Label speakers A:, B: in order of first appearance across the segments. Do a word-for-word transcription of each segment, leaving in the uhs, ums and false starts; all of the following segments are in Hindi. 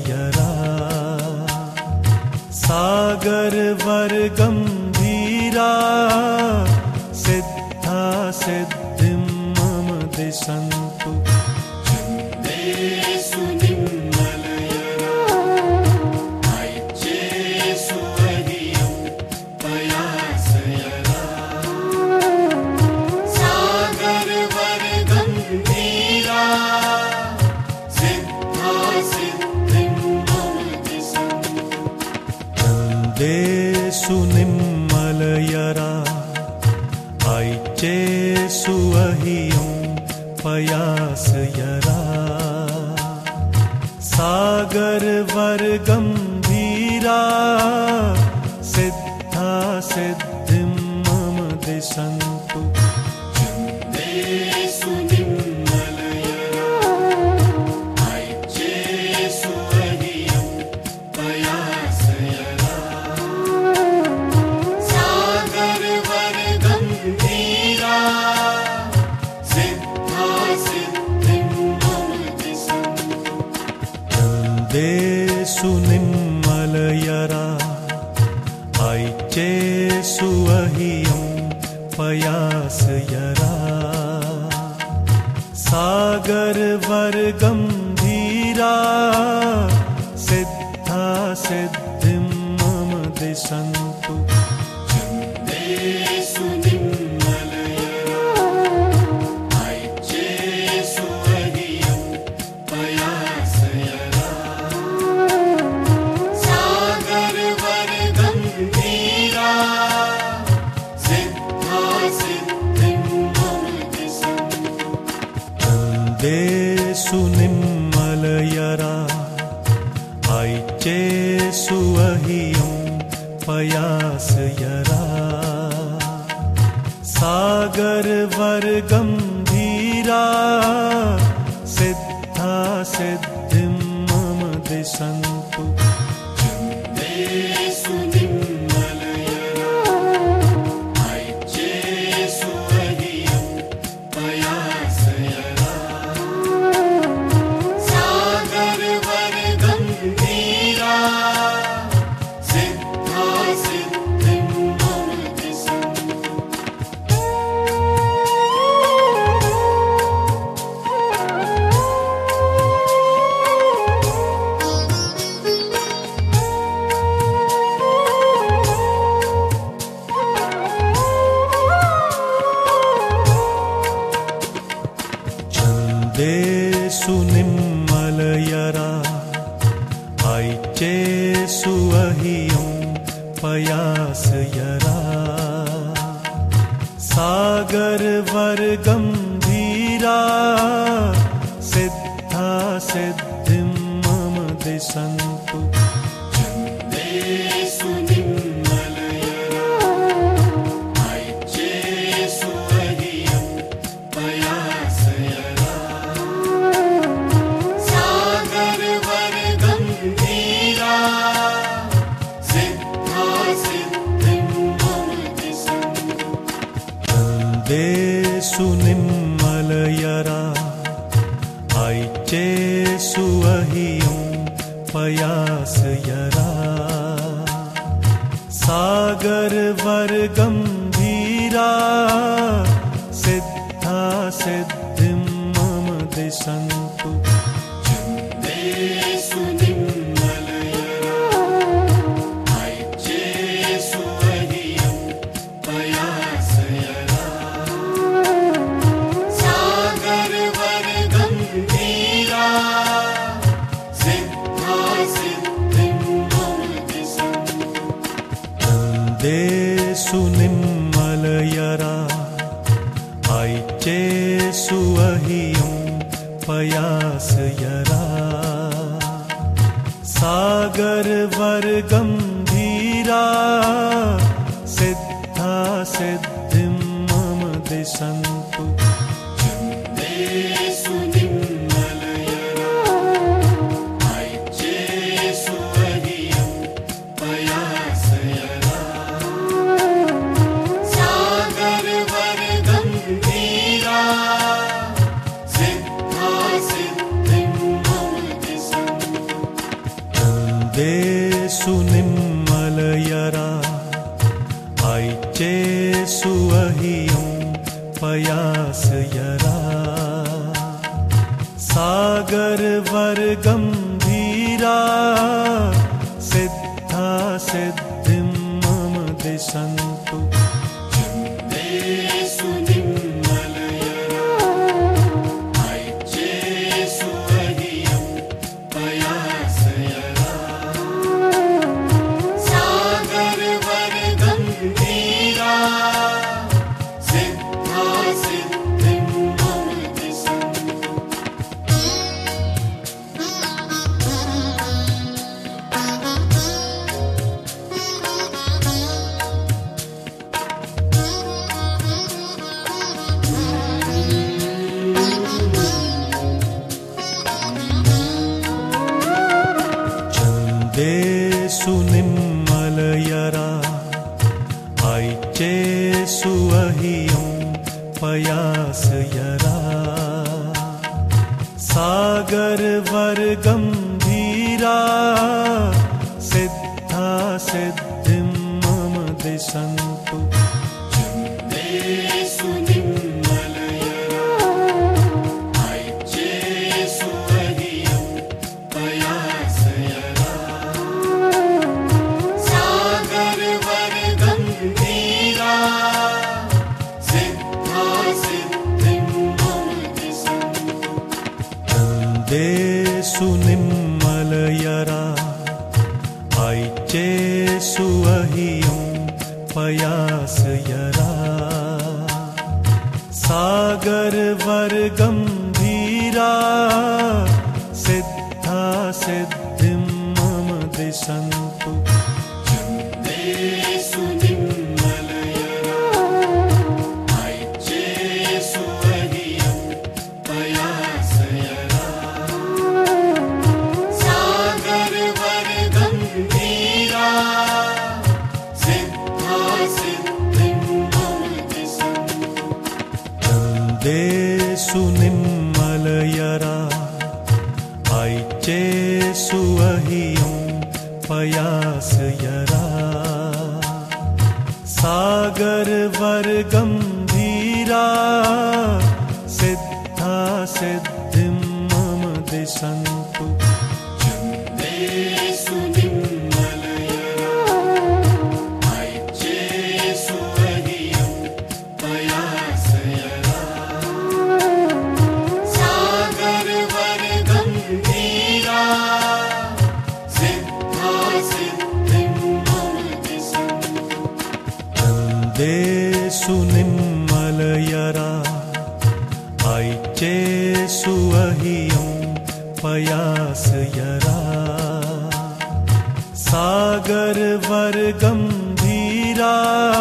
A: यरा सागर वर गंभीरा सिद्धा सिद्धिं मम दिशन्तु छन्देषु निर्मलयरा ऐच्छेषु अहियं पयासयरा सागर वर गंभीरा सिद्धा सिद्धिं मम दिशन्तु छन्देषु निर्मलयरा ऐच्छेषु अहियं पयासयरा सागर वर गंभीरा सिद्धा सिद्धिं मम दिशन्तु छन्देषु निर्मलयरा ऐच्छेषु अहियं पयासयरा सागर वर गंभीरा सिद्धा सिद्धिं मम दिशन्तु छन्देषु निर्मलयरा ऐच्छेषु अहियं पयासयरा सागर वर गंभीरा सिद्धा सिद्धिं मम दिशन्तु छन्देषु निर्मलयरा ऐच्छेषु अहियं पयासयरा सागर वर गंभीरा सिद्धा सिद्धिं मम दिशन्तु छन्देषु निर्मलयरा ऐच्छेषु अहियं पयासयरा सागर वर गंभीरा सिद्धा सिद्धिं मम दिशन्तु छन्देषु निर्मलयरा ऐच्छेषु अहियं पयासयरा सागर वर गंभीरा सिद्धा सिद्धिं मम दिशन्तु छन्देषु निर्मलयरा ऐच्छेषु अहियं पयासयरा सागर वर गंभीरा सिद्धा सिद्धिं मम दिशन्तु छन्देषु निर्मलयरा ऐच्छेषु अहियं पयासयरा सागर वर गंभीरा सिद्धा सिद्धिं मम दिशन्तु छन्देषु निर्मलयरा ऐच्छेषु अहियं पयासयरा सागर वर गंभीरा सिद्धा सिद्धिं मम दिशन्तु छन्देषु निर्मलयरा ऐच्छेषु अहियं पयासयरा सागर वर गंभीरा सिद्धा सिद्धिं मम दिशन्तु छन्देषु निर्मलयरा ऐच्छेषु अहियं पयासयरा सागर वर गंभीरा सिद्धा सिद्धिं मम दिशन्तु छन्देषु निर्मलयरा ऐच्छेषु अहियं पयासयरा सागर वर गंभीरा सिद्धा सिद्धिं मम दिशन्तु छन्देषु निम्मलयरा ऐचेषु अहियं पयासयरा सागरवर्गम्भीरा सिद्धा सिद्धिं मम दिशन्तु छन्देषु निम्मलयरा ऐचेषु अहियं पयासयरा सागरवर्गम्भीरा सिद्धा सिद्धिं मम दिशन्तु छन्देषु निम्मलयरा ऐचेषु अहियं पयासयरा सागरवर्गम्भीरा सिद्धा सिद्धिं मम दिशन्तु छन्देषु निम्मलयरा ऐचेषु अहियं पयासयरा सागरवर्गम्भीरा सिद्धा सिद्धिं मम दिशन्तु छन्देषु निम्मलयरा ऐचेषु अहियं पयासयरा सागरवर्गम्भीरा सिद्धा सिद्धिं मम दिशन्तु छन्देषु निम्मलयरा ऐचेषु अहियं पयासयरा सागरवर्गम्भीरा सिद्धा सिद्धिं मम दिशन्तु छन्देषु निम्मलयरा ऐचेषु अहियं पयासयरा सागरवर्गम्भीरा सिद्धा सिद्धिं मम दिशन्तु छन्देषु निम्मलयरा ऐचेषु अहियं पयासयरा सागरवर्गम्भीरा सिद्धा सिद्धिं मम दिशन्तु छन्देषु निम्मलयरा ऐचेषु अहियं पयासयरा सागरवर्गम्भीरा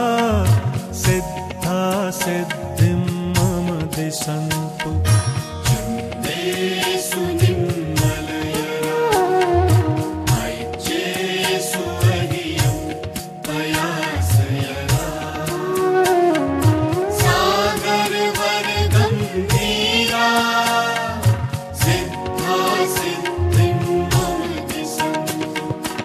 A: सिद्धा सिद्धिं मम दिशन्तु छन्देषु निम्मलयरा ऐचेषु अहियं पयासयरा सागरवर्गम्भीरा सिद्धा सिद्धिं मम दिशन्तु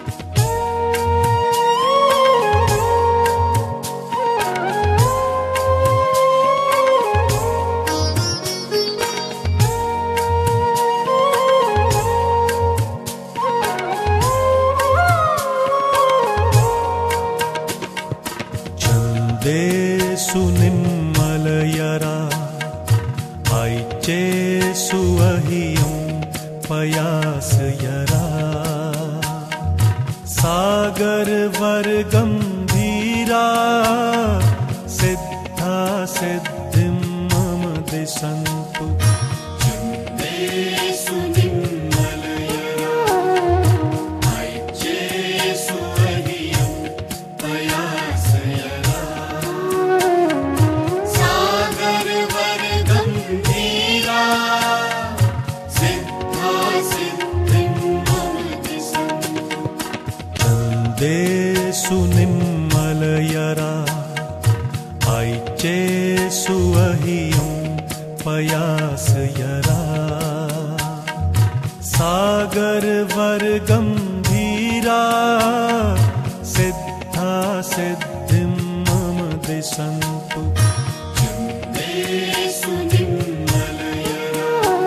A: छन्देषु निम्मलयरा ऐचेषु अहियं पयासयरा सागरवर्गम्भीरा सिद्धा सिद्धिं मम दिशन्तु छन्देषु निम्मलयरा ऐचेषु अहियं पयासयरा सागरवर्गम्भीरा सिद्धा सिद्धिं मम दिशन्तु छन्देषु निम्मलयरा ऐचेषु अहियं पयासयरा सागरवर्गम्भीरा धीरा सिद्धा सिद्धिं मम दिशन्तु छन्देषु निर्मलयरा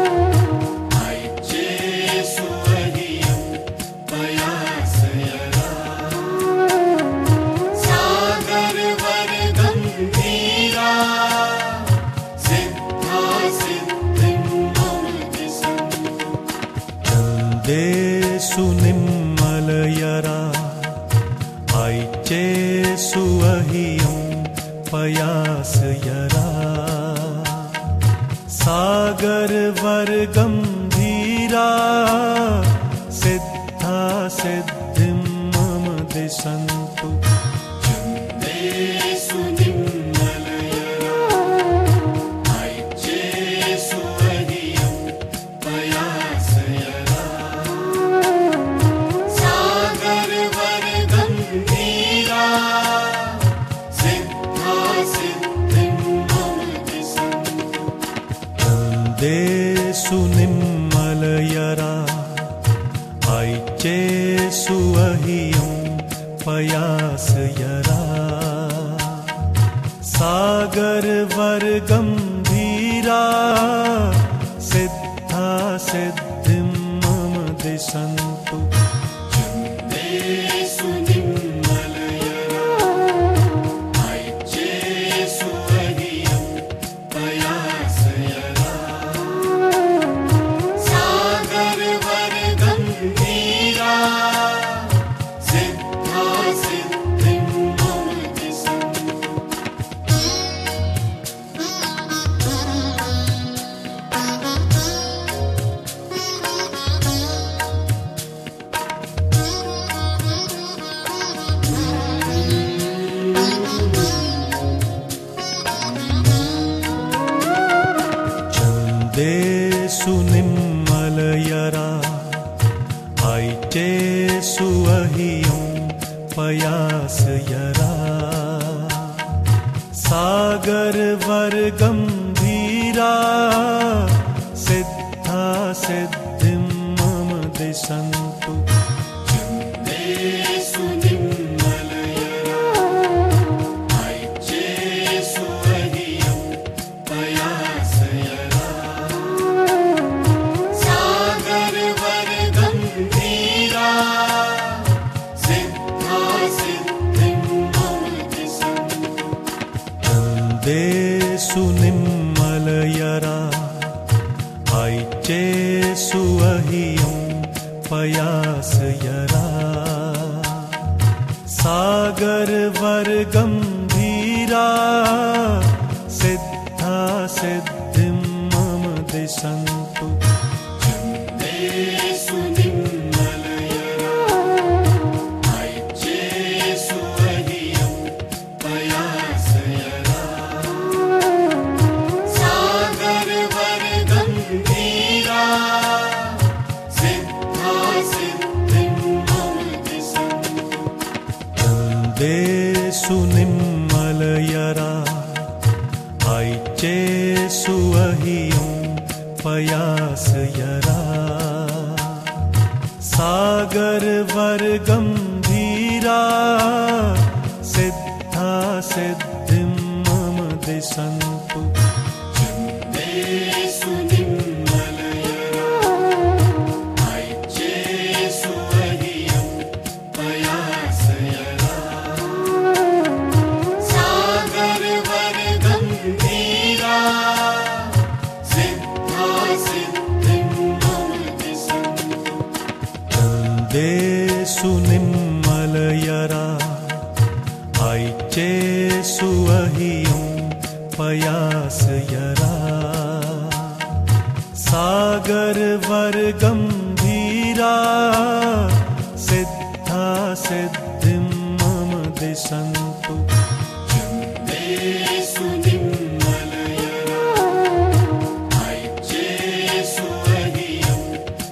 A: ऐक्येषु अहियं पयासयरा सागरवर्गम्भीरा सिद्धा सिद्धिं मम दिशन्तु छन्देषु निर्मलयरा ऐक्येषु अहियं पयासयरा सागरवर्गम्भीरा सिद्धा सिद्धिं मम दिशन्तु छन्देषु निर्मलयरा ऐक्येषु अहियं पयासयरा सागरवर्गम्भीरा सिद्धा सिद्धिं मम दिशन्तु छन्देषु निर्मलयरा ऐक्येषु अहियं पयासयरा सागरवर्गम्भीरा सिद्धा सिद्धिं मम दिशन्तु छन्देषु निर्मलयरा ऐक्येषु अहियं पयासयरा सागरवर्गम्भीरा सिद्धा सिद्धिं मम दिशन्तु छन्देषु निर्मलयरा ऐक्येषु अहियं पयासयरा सागरवर्गम्भीरा सिद्धा सिद्धिं मम दिशन्तु छन्देषु निर्मलयरा ऐक्येषु अहियं पयासयरा सागरवर्गम्भीरा सिद्धा सिद्धिं मम दिशन्तु छन्देषु निर्मलयरा ऐक्येषु अहियं पयासयरा सागरवर्गम्भीरा सिद्धा सिद्धिं मम दिशन्तु छन्देषु निर्मलयरा ऐक्येषु अहियं पयासयरा सागरवर्गम्भीरा सिद्धा सिद्धिं मम दिशन्तु छन्देषु निर्मलयरा ऐक्येषु अहियं पयासयरा सागरवर्गम्भीरा सिद्धा सिद्धिं मम दिशन्तु छन्देषु निर्मलयरा ऐक्येषु अहियं पयासयरा सागरवर्गम्भीरा सिद्धा सिद्धिं मम दिशन्तु छन्देषु निर्मलयरा ऐक्येषु अहियं पयासयरा सागरवर्गम्भीरा सिद्धा सिद्धिं मम दिशन्तु